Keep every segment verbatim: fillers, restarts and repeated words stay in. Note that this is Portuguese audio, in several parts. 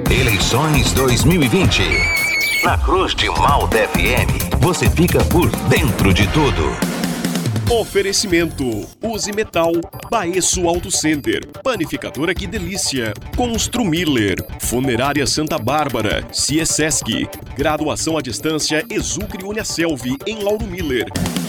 Eleições dois mil e vinte. Na Cruz de Malta F M, você fica por dentro de tudo. Oferecimento: Use Metal, Baeço Auto Center, Panificadora Que Delícia, Construmiller, Funerária Santa Bárbara, Ciesesc, Graduação à Distância Exucre Uniaselv em Lauro Miller.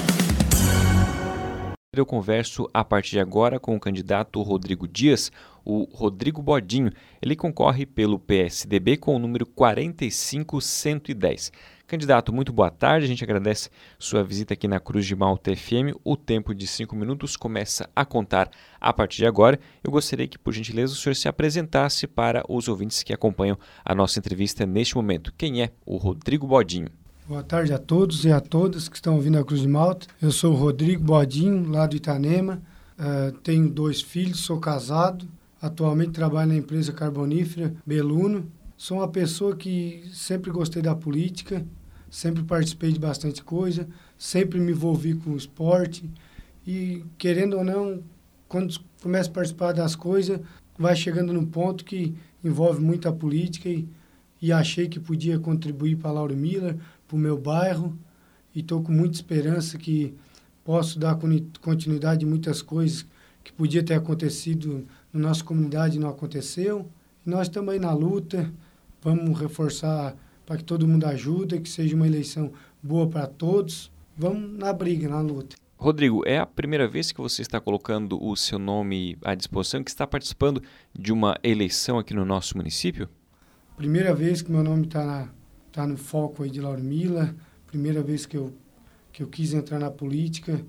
Eu converso a partir de agora com o candidato Rodrigo Dias, o Rodrigo Bodinho. Ele concorre pelo P S D B com o número quatro cinco um zero um zero. Candidato, muito boa tarde. A gente agradece sua visita aqui na Cruz de Malta F M. O tempo de cinco minutos começa a contar a partir de agora. Eu gostaria que, por gentileza, o senhor se apresentasse para os ouvintes que acompanham a nossa entrevista neste momento. Quem é o Rodrigo Bodinho? Boa tarde a todos e a todas que estão ouvindo a Cruz de Malta. Eu sou o Rodrigo Bodinho, lá do Itanema. Uh, tenho dois filhos, sou casado. Atualmente trabalho na empresa carbonífera Beluno. Sou uma pessoa que sempre gostei da política, sempre participei de bastante coisa, sempre me envolvi com o esporte. E, querendo ou não, quando começa a participar das coisas, vai chegando num ponto que envolve muita política e, e achei que podia contribuir para Lauro Miller, para o meu bairro, e estou com muita esperança que posso dar continuidade em muitas coisas que podia ter acontecido na nossa comunidade e não aconteceu. E nós estamos aí na luta, vamos reforçar para que todo mundo ajude, que seja uma eleição boa para todos. Vamos na briga, na luta. Rodrigo, é a primeira vez que você está colocando o seu nome à disposição, que está participando de uma eleição aqui no nosso município? Primeira vez que meu nome está na Está no foco aí de Lauro Miller, primeira vez que eu, que eu quis entrar na política.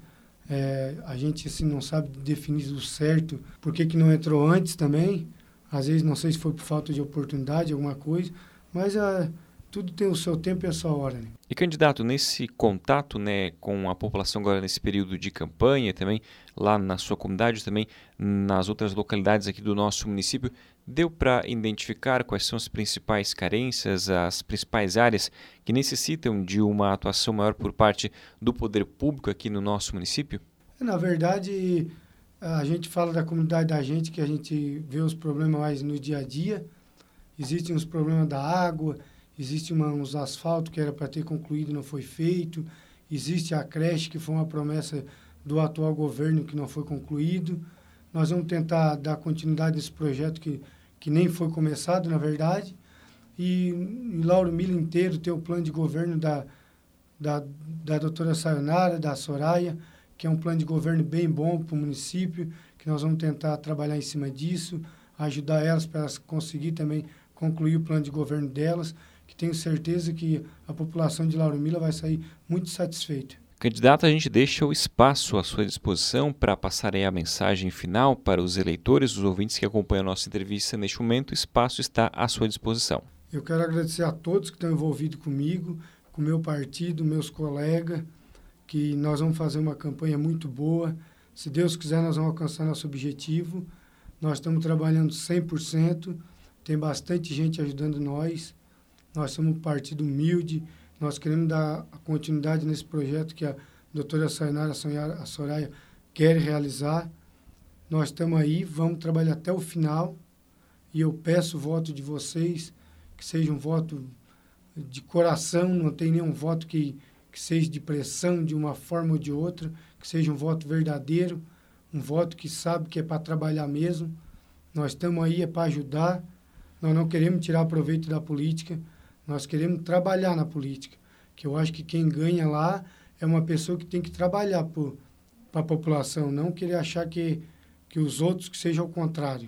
É, a gente assim, não sabe definir o certo, por que que não entrou antes também. Às vezes, não sei se foi por falta de oportunidade, alguma coisa, mas é, tudo tem o seu tempo e a sua hora. Né? E, candidato, nesse contato, né, com a população agora nesse período de campanha, também lá na sua comunidade, também nas outras localidades aqui do nosso município, deu para identificar quais são as principais carências, as principais áreas que necessitam de uma atuação maior por parte do poder público aqui no nosso município? Na verdade, a gente fala da comunidade da gente, que a gente vê os problemas mais no dia a dia. Existem os problemas da água, existe uma, uns asfaltos que era para ter concluído e não foi feito, existe a creche, que foi uma promessa do atual governo que não foi concluído. Nós vamos tentar dar continuidade nesse projeto que, que nem foi começado, na verdade. E, e Lauro Miller inteiro tem o plano de governo da, da, da doutora Sayonara, da Soraya, que é um plano de governo bem bom para o município, que nós vamos tentar trabalhar em cima disso, ajudar elas para elas conseguir também concluir o plano de governo delas, que tenho certeza que a população de Lauro Miller vai sair muito satisfeita. Candidato, a gente deixa o espaço à sua disposição para passar aí a mensagem final para os eleitores, os ouvintes que acompanham a nossa entrevista neste momento. O espaço está à sua disposição. Eu quero agradecer a todos que estão envolvidos comigo, com o meu partido, meus colegas, que nós vamos fazer uma campanha muito boa. Se Deus quiser, nós vamos alcançar nosso objetivo. Nós estamos trabalhando cem por cento, tem bastante gente ajudando nós. Nós somos um partido humilde. Nós queremos dar continuidade nesse projeto que a doutora Sayonara, a Soraya, quer realizar. Nós estamos aí, vamos trabalhar até o final. E eu peço o voto de vocês, que seja um voto de coração, não tem nenhum voto que, que seja de pressão de uma forma ou de outra, que seja um voto verdadeiro, um voto que sabe que é para trabalhar mesmo. Nós estamos aí é para ajudar, nós não queremos tirar proveito da política, nós queremos trabalhar na política, que eu acho que quem ganha lá é uma pessoa que tem que trabalhar para a população, não querer achar que, que os outros que seja o contrário.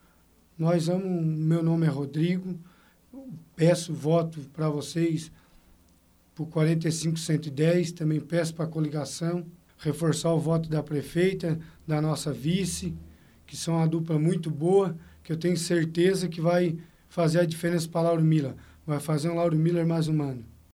Nós vamos, meu nome é Rodrigo, peço voto para vocês por quatro cinco um zero um zero, também peço para a coligação reforçar o voto da prefeita, da nossa vice, que são uma dupla muito boa, que eu tenho certeza que vai fazer a diferença para Lauro Miller. Vai fazer um Lauro Miller mais humano.